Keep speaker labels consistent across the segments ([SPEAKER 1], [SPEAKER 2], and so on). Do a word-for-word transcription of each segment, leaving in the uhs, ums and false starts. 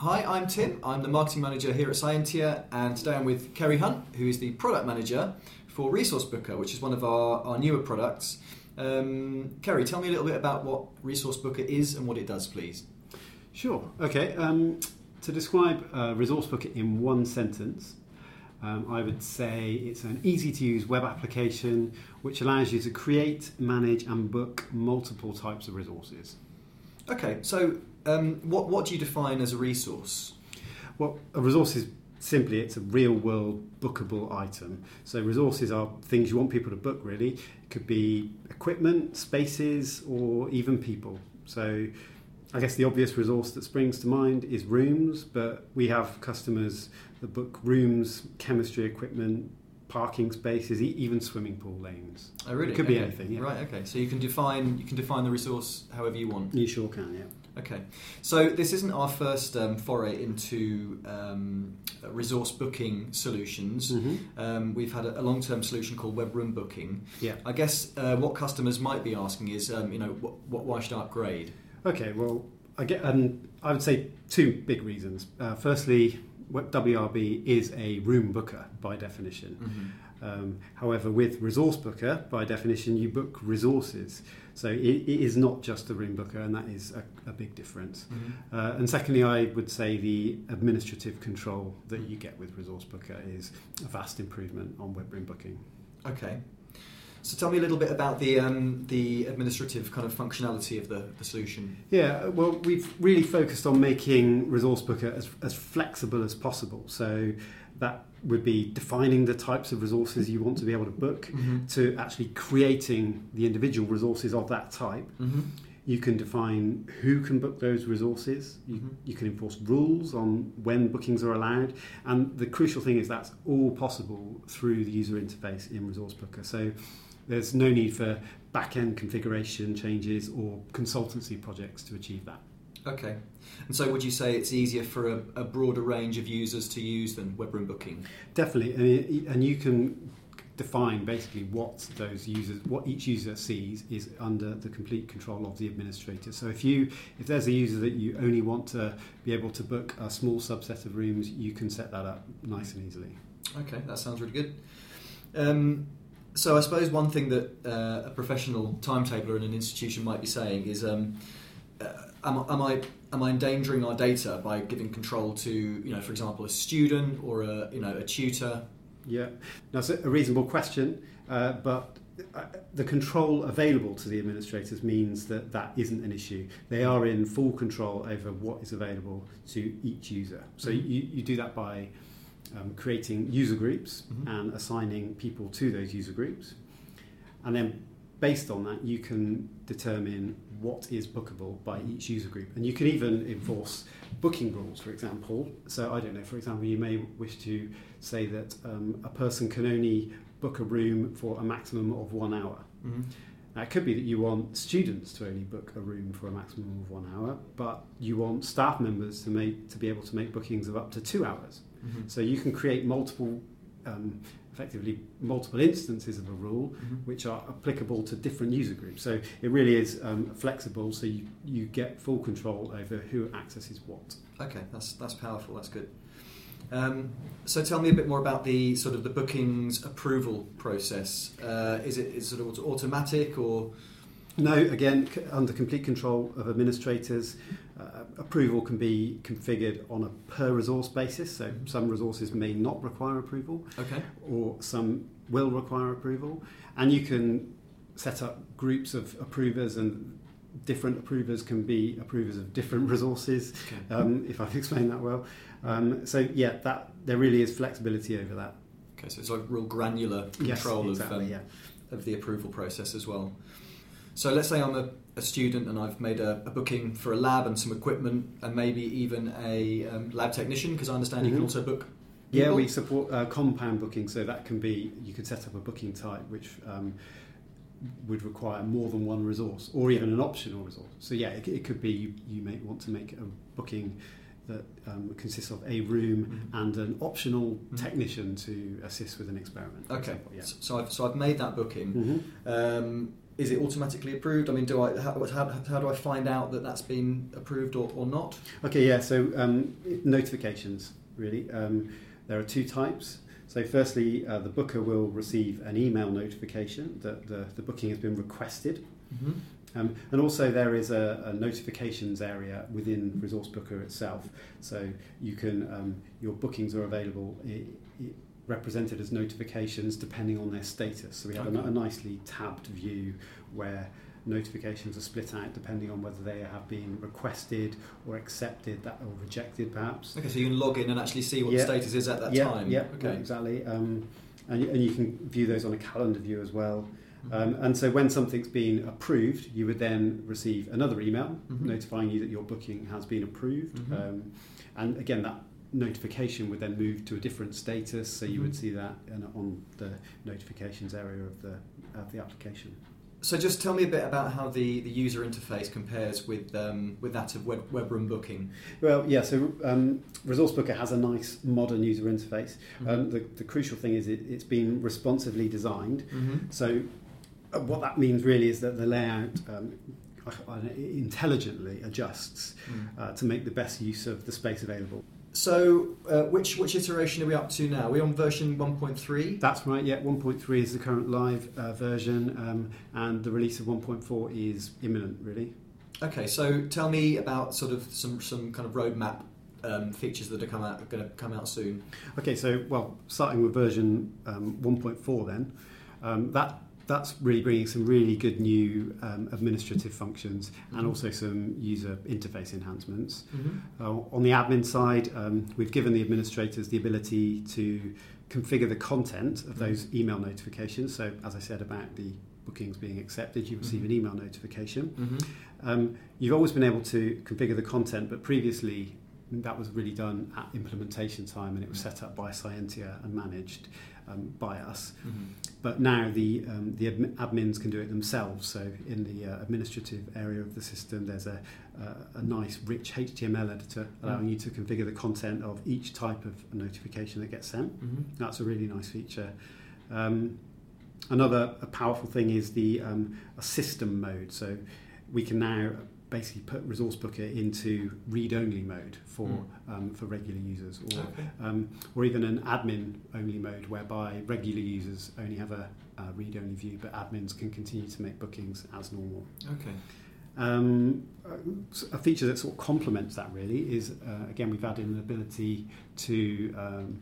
[SPEAKER 1] Hi, I'm Tim. I'm the marketing manager here at Scientia, and today I'm with Kerry Hunt, who is the product manager for Resource Booker, which is one of our, our newer products. Um, Kerry, tell me a little bit about what Resource Booker is and what it does, please.
[SPEAKER 2] Sure. Okay. Um, to describe uh, Resource Booker in one sentence, um, I would say it's an easy-to-use web application which allows you to create, manage, and book multiple types of resources.
[SPEAKER 1] Okay. So, um, what what do you define as a resource?
[SPEAKER 2] Well, a resource is simply it's a real-world bookable item. So resources are things you want people to book. Really, it could be equipment, spaces, or even people. So, I guess the obvious resource that springs to mind is rooms, but we have customers that book rooms, chemistry equipment, parking spaces, e- even swimming pool lanes.
[SPEAKER 1] Oh, really?
[SPEAKER 2] It could
[SPEAKER 1] okay.
[SPEAKER 2] be anything. Yeah.
[SPEAKER 1] Right. Okay. So you can define you can define the resource however you want.
[SPEAKER 2] You sure can. Yeah.
[SPEAKER 1] Okay, so this isn't our first um, foray into um, resource booking solutions.
[SPEAKER 2] Mm-hmm.
[SPEAKER 1] Um, we've had a, a long-term solution called Web Room Booking.
[SPEAKER 2] Yeah.
[SPEAKER 1] I guess uh, what customers might be asking is, um, you know, what, what, why should I upgrade?
[SPEAKER 2] Okay, well, I get, um, I would say two big reasons. Uh, firstly, W R B is a room booker by definition.
[SPEAKER 1] Mm-hmm.
[SPEAKER 2] Um, however, with Resource Booker, by definition, you book resources. So it, it is not just a room booker, and that is a, a big difference.
[SPEAKER 1] Mm-hmm.
[SPEAKER 2] Uh, and secondly, I would say the administrative control that you get with Resource Booker is a vast improvement on web room booking.
[SPEAKER 1] Okay. So tell me a little bit about the um, the administrative kind of functionality of the, the solution.
[SPEAKER 2] Yeah, well, we've really focused on making Resource Booker as, as flexible as possible. So that would be defining the types of resources you want to be able to book,
[SPEAKER 1] mm-hmm.
[SPEAKER 2] to actually creating the individual resources of that type.
[SPEAKER 1] Mm-hmm.
[SPEAKER 2] You can define who can book those resources. You,
[SPEAKER 1] mm-hmm.
[SPEAKER 2] you can enforce rules on when bookings are allowed. And the crucial thing is that's all possible through the user interface in Resource Booker. So there's no need for back-end configuration changes or consultancy projects to achieve that.
[SPEAKER 1] Okay. And so would you say it's easier for a, a broader range of users to use than web room booking?
[SPEAKER 2] Definitely. And, and you can define basically what those users, what each user sees is under the complete control of the administrator. So if you, if there's a user that you only want to be able to book a small subset of rooms, you can set that up nice and easily.
[SPEAKER 1] Okay, that sounds really good. Um, so I suppose one thing that uh, a professional timetabler in an institution might be saying is, um, uh, am, am I am I endangering our data by giving control to, you know, for example, a student or a you know a tutor?
[SPEAKER 2] Yeah, that's a reasonable question, uh, but the control available to the administrators means that that isn't an issue. They are in full control over what is available to each user. So
[SPEAKER 1] mm-hmm.
[SPEAKER 2] you, you do that by um, creating user groups
[SPEAKER 1] mm-hmm.
[SPEAKER 2] and assigning people to those user groups. And then based on that, you can determine what is bookable by each user group. And you can even enforce booking rules, for example. So I don't know, for example, you may wish to say that um, a person can only book a room for a maximum of one hour.
[SPEAKER 1] Mm-hmm.
[SPEAKER 2] Now, it could be that you want students to only book a room for a maximum of one hour, but you want staff members to make to be able to make bookings of up to two hours.
[SPEAKER 1] Mm-hmm.
[SPEAKER 2] So you can create multiple um, effectively multiple instances of a rule
[SPEAKER 1] mm-hmm.
[SPEAKER 2] which are applicable to different user groups. So it really is um, flexible, so you, you get full control over who accesses what.
[SPEAKER 1] Okay, that's that's powerful, that's good. Um, so tell me a bit more about the sort of the bookings approval process. Uh, is it is it sort of automatic or?
[SPEAKER 2] No, again, c- under complete control of administrators. Uh, approval can be configured on a per resource basis, so some resources may not require approval,
[SPEAKER 1] okay,
[SPEAKER 2] or some will require approval, and you can set up groups of approvers, and different approvers can be approvers of different resources,
[SPEAKER 1] okay.
[SPEAKER 2] um, if I've explained that well. Um, so yeah, that there really is flexibility over that.
[SPEAKER 1] Okay, so it's like real granular control
[SPEAKER 2] yes, exactly,
[SPEAKER 1] of um,
[SPEAKER 2] yeah.
[SPEAKER 1] of the approval process as well. So let's say I'm a, a student and I've made a, a booking for a lab and some equipment and maybe even a um, lab technician, because I understand
[SPEAKER 2] mm-hmm.
[SPEAKER 1] you can also book people.
[SPEAKER 2] Yeah, we support uh, compound booking, so that can be, you could set up a booking type which um, would require more than one resource, or even an optional resource. So yeah, it, it could be you, you may want to make a booking that um, consists of a room mm-hmm. and an optional mm-hmm. technician to assist with an experiment.
[SPEAKER 1] Okay,
[SPEAKER 2] example, yeah.
[SPEAKER 1] so I've so I've made that booking.
[SPEAKER 2] Mm-hmm.
[SPEAKER 1] Um, is it automatically approved? I mean, do I how, how, how do I find out that that's been approved or, or not?
[SPEAKER 2] Okay, yeah. So um, notifications really. Um, there are two types. So firstly, uh, the booker will receive an email notification that the, the booking has been requested.
[SPEAKER 1] Mm-hmm.
[SPEAKER 2] Um, and also there is a, a notifications area within Resource Booker itself. So you can um, your bookings are available I, I, represented as notifications depending on their status. So we have okay. a, a nicely tabbed view where notifications are split out depending on whether they have been requested or accepted that or rejected perhaps.
[SPEAKER 1] Okay, so you can log in and actually see what
[SPEAKER 2] yeah.
[SPEAKER 1] the status is at that
[SPEAKER 2] yeah,
[SPEAKER 1] time.
[SPEAKER 2] Yeah,
[SPEAKER 1] okay.
[SPEAKER 2] yeah, exactly. Um, and, and you can view those on a calendar view as well. Um, and so when something's been approved, you would then receive another email mm-hmm. notifying you that your booking has been approved. Mm-hmm. Um, and again, that notification would then move to a different status, so you mm-hmm. would see that in, on the notifications area of the of the application.
[SPEAKER 1] So just tell me a bit about how the, the user interface compares with um, with that of web, Webroom Booking.
[SPEAKER 2] Well, yeah, so um, Resource Booker has a nice modern user interface.
[SPEAKER 1] Mm-hmm.
[SPEAKER 2] Um, the, the crucial thing is it, it's been responsively designed.
[SPEAKER 1] Mm-hmm.
[SPEAKER 2] So uh, what that means really is that the layout um, intelligently adjusts mm. uh, to make the best use of the space available.
[SPEAKER 1] So, uh, which which iteration are we up to now? Are we on version one point three?
[SPEAKER 2] That's right, yeah. one point three is the current live uh, version, um, and the release of one point four is imminent, really.
[SPEAKER 1] Okay, so tell me about sort of some, some kind of roadmap um, features that are, come out, are going to come out soon.
[SPEAKER 2] Okay, so, well, starting with version um, one point four then, um, that that's really bringing some really good new um, administrative functions and mm-hmm. also some user interface enhancements. Mm-hmm. Uh, on the admin side, um, we've given the administrators the ability to configure the content of those mm-hmm. email notifications. So, as I said about the bookings being accepted, you receive mm-hmm. an email notification. Mm-hmm. Um, you've always been able to configure the content, but previously that was really done at implementation time, and it was set up by Scientia and managed um, by us. Mm-hmm. But now the um, the admi- admins can do it themselves. So in the uh, administrative area of the system, there's a, a, a nice, rich H T M L editor allowing mm-hmm. you to configure the content of each type of notification that gets sent. Mm-hmm. That's a really nice feature. Um, another a powerful thing is the um, a system mode. So we can now basically put Resource Booker into read-only mode for mm. um, for regular users, or
[SPEAKER 1] okay.
[SPEAKER 2] um, or even an admin-only mode whereby regular users only have a, a read-only view, but admins can continue to make bookings as normal.
[SPEAKER 1] Okay.
[SPEAKER 2] Um, a feature that sort of complements that really is uh, again we've added an ability to um,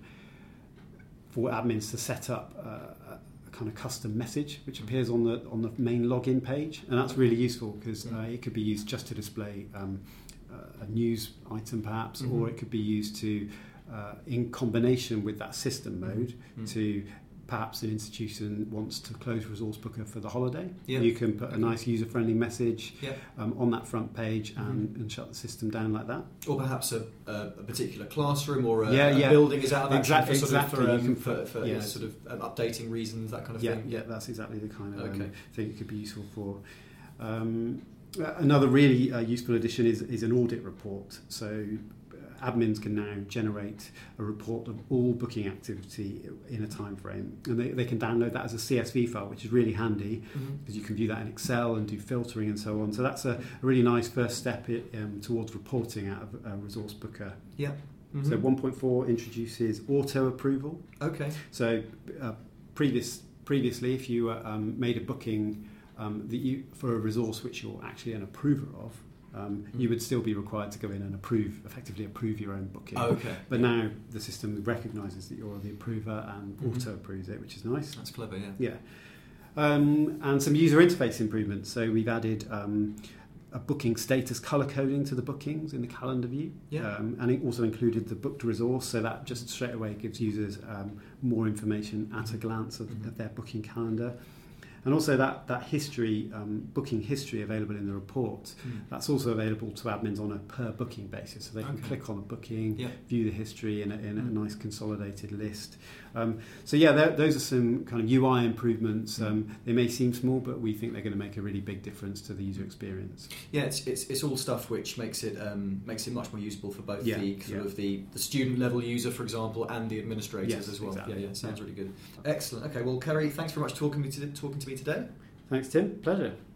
[SPEAKER 2] for admins to set up uh, kind of custom message which appears on the on the main login page, and that's really useful because uh, it could be used just to display um, uh, a news item perhaps, mm-hmm. or it could be used to uh, in combination with that system mode mm-hmm. to perhaps an institution wants to close Resource Booker for the holiday. Yep. You can put a nice user-friendly message yep. um, on that front page and, mm-hmm. and shut the system down like that.
[SPEAKER 1] Or perhaps a, a, a particular classroom or a,
[SPEAKER 2] yeah,
[SPEAKER 1] a
[SPEAKER 2] yeah.
[SPEAKER 1] building is out of
[SPEAKER 2] exactly,
[SPEAKER 1] action for, sort
[SPEAKER 2] exactly.
[SPEAKER 1] of, for, um,
[SPEAKER 2] you can
[SPEAKER 1] for,
[SPEAKER 2] put,
[SPEAKER 1] for
[SPEAKER 2] yes.
[SPEAKER 1] you know, sort of um, updating reasons, that kind of
[SPEAKER 2] yeah,
[SPEAKER 1] thing.
[SPEAKER 2] Yeah, that's exactly the kind of
[SPEAKER 1] okay.
[SPEAKER 2] um, thing it could be useful for. Um, another really uh, useful addition is, is an audit report. So admins can now generate a report of all booking activity in a time frame, and they, they can download that as a C S V file, which is really handy because mm-hmm. you can view that in Excel and do filtering and so on. So that's a, a really nice first step um, towards reporting out of uh, Resource Booker.
[SPEAKER 1] Yeah. Mm-hmm.
[SPEAKER 2] So one point four introduces auto approval.
[SPEAKER 1] Okay.
[SPEAKER 2] So uh, previous previously, if you uh, um, made a booking um, that you for a resource which you're actually an approver of, Um, mm. you would still be required to go in and approve, effectively approve your own booking.
[SPEAKER 1] Oh, okay.
[SPEAKER 2] But now the system recognises that you're the approver and mm-hmm. auto-approves it, which is nice.
[SPEAKER 1] That's clever, yeah.
[SPEAKER 2] Yeah. Um, and some user interface improvements. So we've added um, a booking status colour coding to the bookings in the calendar view.
[SPEAKER 1] Yeah.
[SPEAKER 2] Um, and it also included the booked resource, so that just straight away gives users um, more information at a glance of, mm-hmm. of their booking calendar. And also that, that history, um, booking history available in the report, mm. that's also available to admins on a per booking basis. So they can okay. click on a booking, yeah. view the history in a, in mm. a nice consolidated list. Um, so yeah, those are some kind of U I improvements. Mm. Um, they may seem small, but we think they're going to make a really big difference to the user experience.
[SPEAKER 1] Yeah, it's it's, it's all stuff which makes it um, makes it much more usable for both
[SPEAKER 2] yeah,
[SPEAKER 1] the sort
[SPEAKER 2] yeah.
[SPEAKER 1] of the, the student level user, for example, and the administrators
[SPEAKER 2] yes,
[SPEAKER 1] as well.
[SPEAKER 2] Exactly.
[SPEAKER 1] Yeah, yeah, sounds
[SPEAKER 2] yeah.
[SPEAKER 1] really good. Excellent. Okay, well, Kerry, thanks very much for talking to me to, talking to me today.
[SPEAKER 2] Thanks, Tim. Pleasure.